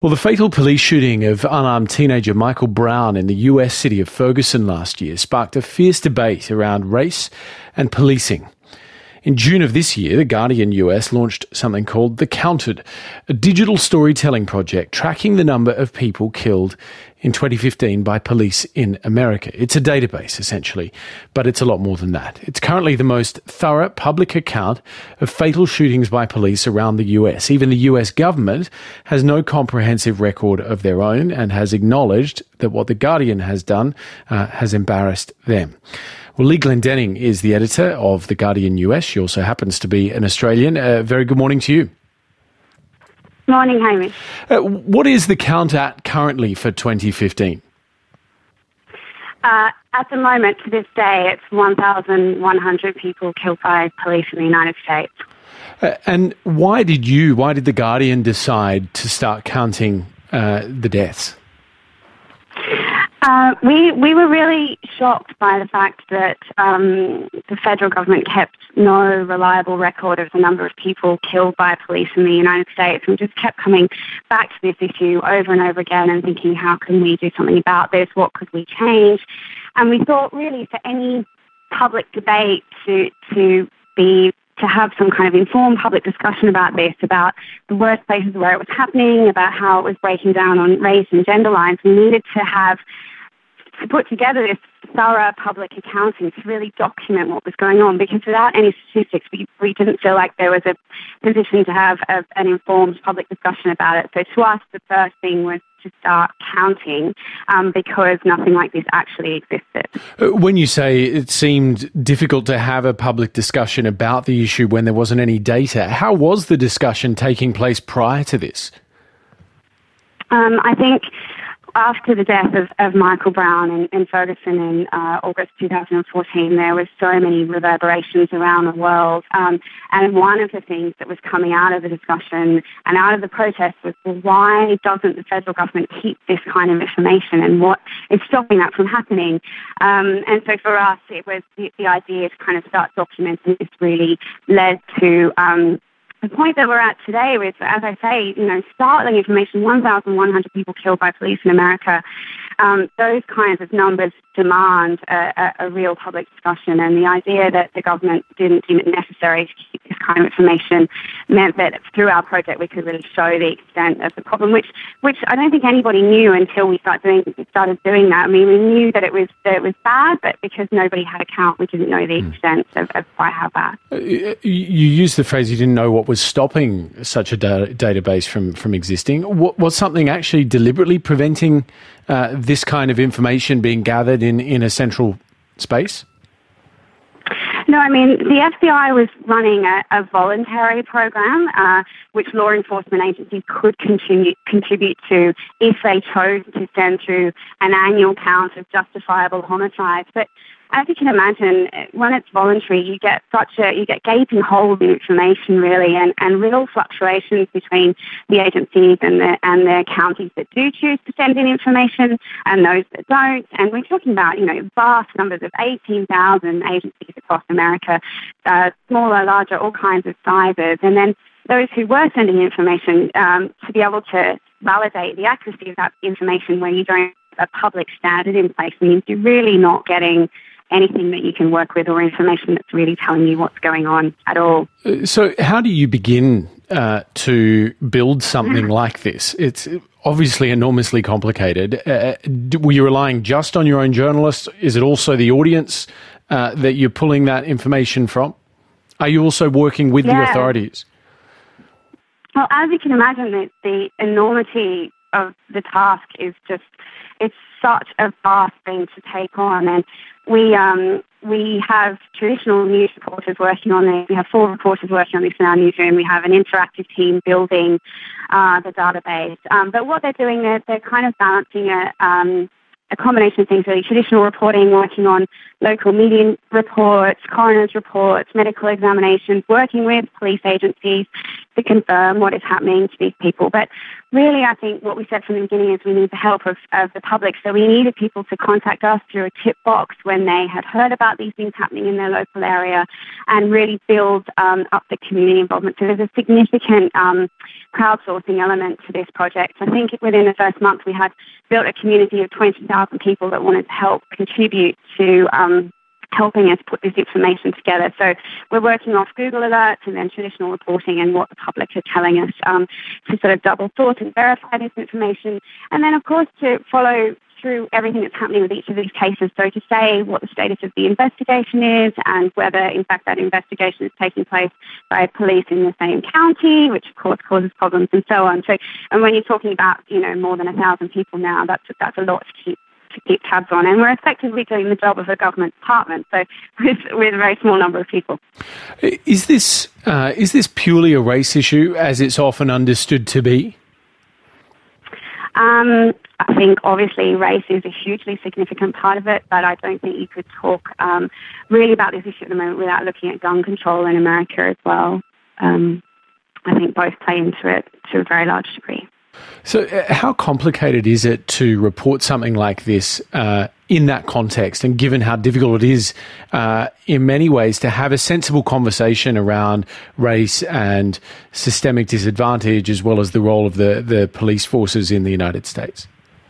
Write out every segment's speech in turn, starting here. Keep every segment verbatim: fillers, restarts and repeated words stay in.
Well, the fatal police shooting of unarmed teenager Michael Brown in the U S city of Ferguson last year sparked a fierce debate around race and policing. In June of this year, The Guardian U S launched something called The Counted, a digital storytelling project tracking the number of people killed in twenty fifteen by police in America. It's a database, essentially, but it's a lot more than that. It's currently the most thorough public account of fatal shootings by police around the U S. Even the U S government has no comprehensive record of their own and has acknowledged that what The Guardian has done uh, has embarrassed them. Well, Lee Glendenning is the editor of The Guardian U S. She also happens to be an Australian. Uh, very good morning to you. Morning, Hamish. Uh, what is the count at currently for twenty fifteen? Uh, at the moment, to this day, it's one thousand one hundred people killed by police in the United States. Uh, and why did you, why did The Guardian decide to start counting uh, the deaths? Uh, we we were really shocked by the fact that um, the federal government kept no reliable record of the number of people killed by police in the United States. We just kept coming back to this issue over and over again and thinking, how can we do something about this? What could we change? And we thought, really, for any public debate to to be to have some kind of informed public discussion about this, about the worst places where it was happening, about how it was breaking down on race and gender lines, we needed to have to put together this thorough public accounting to really document what was going on, because without any statistics, we, we didn't feel like there was a position to have a, an informed public discussion about it. So to us, the first thing was to start counting um, because nothing like this actually existed. When you say it seemed difficult to have a public discussion about the issue when there wasn't any data, how was the discussion taking place prior to this? Um, I think after the death of, of Michael Brown in, in Ferguson in uh, August two thousand fourteen, there was so many reverberations around the world. Um, and one of the things that was coming out of the discussion and out of the protest was, well, why doesn't the federal government keep this kind of information, and what is stopping that from happening? Um, and so for us, it was the, the idea to kind of start documenting this really led to Um, The point that we're at today is, as I say, you know, startling information, one thousand one hundred people killed by police in America. Um, those kinds of numbers demand a, a, a real public discussion, and the idea that the government didn't deem it necessary to keep this kind of information meant that through our project we could really show the extent of the problem, which which I don't think anybody knew until we started doing, started doing that. I mean, we knew that it was that it was bad, but because nobody had a count, we didn't know the extent of, of quite how bad. You used the phrase you didn't know what was stopping such a da- database from, from existing. What, was something actually deliberately preventing uh, this kind of information being gathered in, in a central space? No, I mean, the F B I was running a, a voluntary program uh, which law enforcement agencies could continue, contribute to if they chose to send through an annual count of justifiable homicides. But as you can imagine, when it's voluntary, you get such a you get gaping holes in information, really, and, and real fluctuations between the agencies and the and the counties that do choose to send in information and those that don't. And we're talking about, you know, vast numbers of eighteen thousand agencies across America, uh, smaller, larger, all kinds of sizes. And then those who were sending information, um, to be able to validate the accuracy of that information when you don't have a public standard in place means you're really not getting anything that you can work with or information that's really telling you what's going on at all. So how do you begin uh, to build something like this? It's obviously enormously complicated. Uh, were you relying just on your own journalists? Is it also the audience uh, that you're pulling that information from? Are you also working with yeah. the authorities? Well, as you can imagine, the, the enormity of the task is just, it's such a vast thing to take on. And we um, we have traditional news reporters working on this. We have four reporters working on this in our newsroom. We have an interactive team building uh, the database. Um, but what they're doing, they're, they're kind of balancing a, um, a combination of things, really. Traditional reporting, working on local media reports, coroner's reports, medical examinations, working with police agencies to confirm what is happening to these people. But really, I think what we said from the beginning is we need the help of, of the public. So we needed people to contact us through a tip box when they had heard about these things happening in their local area and really build um, up the community involvement. So there's a significant um, crowdsourcing element to this project. I think within the first month we had built a community of twenty thousand people that wanted to help contribute to um, helping us put this information together. So we're working off Google Alerts and then traditional reporting and what the public are telling us um, to sort of double sort and verify this information. And then, of course, to follow through everything that's happening with each of these cases. So to say what the status of the investigation is and whether, in fact, that investigation is taking place by police in the same county, which, of course, causes problems and so on. So, and when you're talking about, you know, more than a thousand people now, that's, that's a lot to keep to keep tabs on, and we're effectively doing the job of a government department, so with, with a very small number of people. Is this uh, is this purely a race issue, as it's often understood to be? Um, I think obviously race is a hugely significant part of it, but I don't think you could talk um, really about this issue at the moment without looking at gun control in America as well. Um, I think both play into it to a very large degree. So uh, how complicated is it to report something like this uh, in that context, and given how difficult it is uh, in many ways to have a sensible conversation around race and systemic disadvantage, as well as the role of the, the police forces in the United States?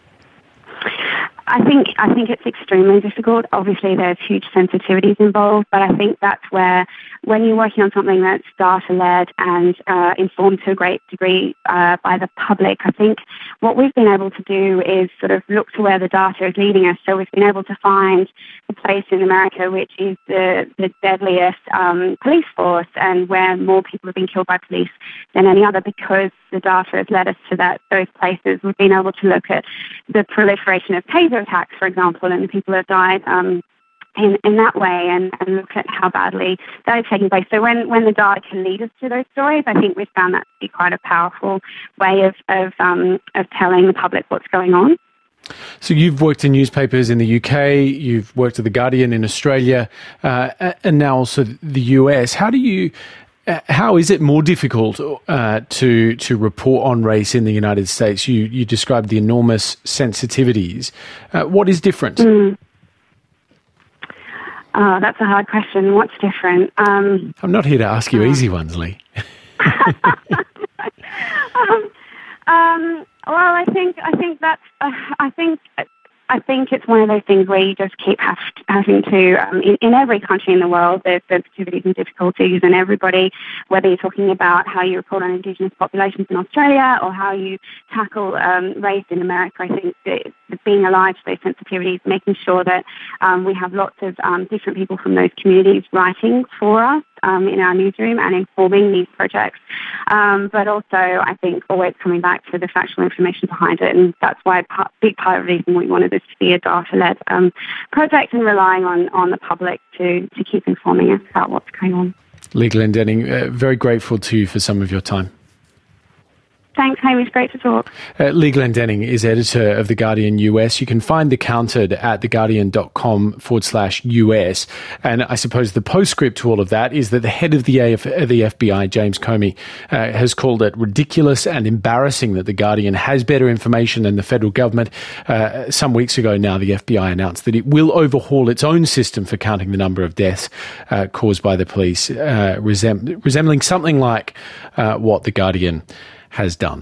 I think I think it's extremely difficult. Obviously, there's huge sensitivities involved, but I think that's where, when you're working on something that's data-led and uh, informed to a great degree uh, by the public, I think what we've been able to do is sort of look to where the data is leading us. So we've been able to find the place in America which is the, the deadliest um, police force and where more people have been killed by police than any other, because the data has led us to that those places. We've been able to look at the proliferation of taser attacks, for example, and the people have died um, in, in that way, and, and look at how badly that is taking place. So when, when the data can lead us to those stories, I think we've found that to be quite a powerful way of, of, um, of telling the public what's going on. So you've worked in newspapers in the U K, you've worked at The Guardian in Australia, uh, and now also the U S. How do you... Uh, how is it more difficult uh, to to report on race in the United States? You you described the enormous sensitivities. Uh, what is different? Mm. Oh, that's a hard question. What's different? Um, I'm not here to ask you uh, easy ones, Lee. um, um, well, I think I think that's uh, I think. I think it's one of those things where you just keep have, having to, um, in, in every country in the world, there's sensitivities and difficulties, and everybody, whether you're talking about how you report on Indigenous populations in Australia or how you tackle um, race in America, I think that, that being alive to those sensitivities, making sure that um, we have lots of um, different people from those communities writing for us um, in our newsroom and informing these projects. Um, but also, I think, always coming back to the factual information behind it, and that's why a big part of the reason we wanted this to be a data-led um, project and relying on, on the public to, to keep informing us about what's going on. Lee Glendenning, uh, very grateful to you for some of your time. Thanks, Hamish. Great to talk. Uh, Lee Glendenning is editor of The Guardian U S. You can find The Counted at theguardian.com forward slash US. And I suppose the postscript to all of that is that the head of the, A F, the F B I, James Comey, uh, has called it ridiculous and embarrassing that The Guardian has better information than the federal government. Uh, some weeks ago now, the F B I announced that it will overhaul its own system for counting the number of deaths uh, caused by the police, uh, resem- resembling something like uh, what The Guardian has done.